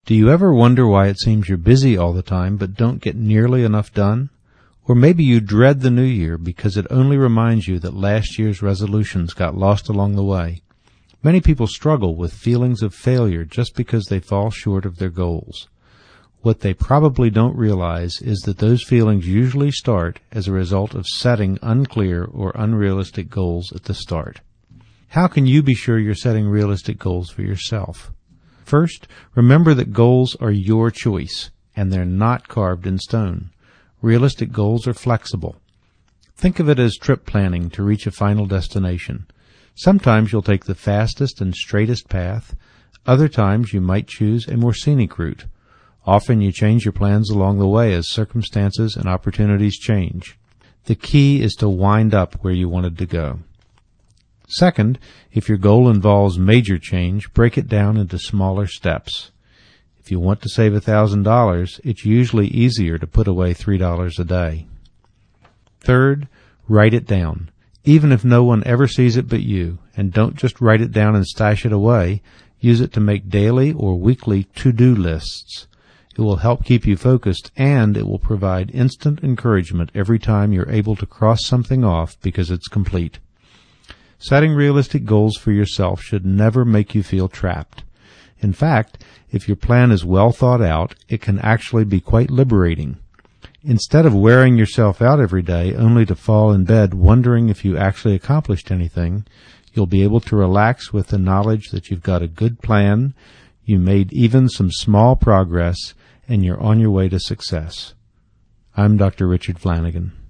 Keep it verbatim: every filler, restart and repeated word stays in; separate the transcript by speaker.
Speaker 1: Do you ever wonder why it seems you're busy all the time but don't get nearly enough done? Or maybe you dread the new year because it only reminds you that last year's resolutions got lost along the way. Many people struggle with feelings of failure just because they fall short of their goals. What they probably don't realize is that those feelings usually start as a result of setting unclear or unrealistic goals at the start. How can you be sure you're setting realistic goals for yourself? First, remember that goals are your choice, and they're not carved in stone. Realistic goals are flexible. Think of it as trip planning to reach a final destination. Sometimes you'll take the fastest and straightest path. Other times you might choose a more scenic route. Often you change your plans along the way as circumstances and opportunities change. The key is to wind up where you wanted to go. Second, if your goal involves major change, break it down into smaller steps. If you want to save one thousand dollars, it's usually easier to put away three dollars a day. Third, write it down, even if no one ever sees it but you, and don't just write it down and stash it away. Use it to make daily or weekly to-do lists. It will help keep you focused, and it will provide instant encouragement every time you're able to cross something off because it's complete. Setting realistic goals for yourself should never make you feel trapped. In fact, if your plan is well thought out, it can actually be quite liberating. Instead of wearing yourself out every day only to fall in bed wondering if you actually accomplished anything, you'll be able to relax with the knowledge that you've got a good plan, you made even some small progress, and you're on your way to success. I'm Doctor Richard Flanagan.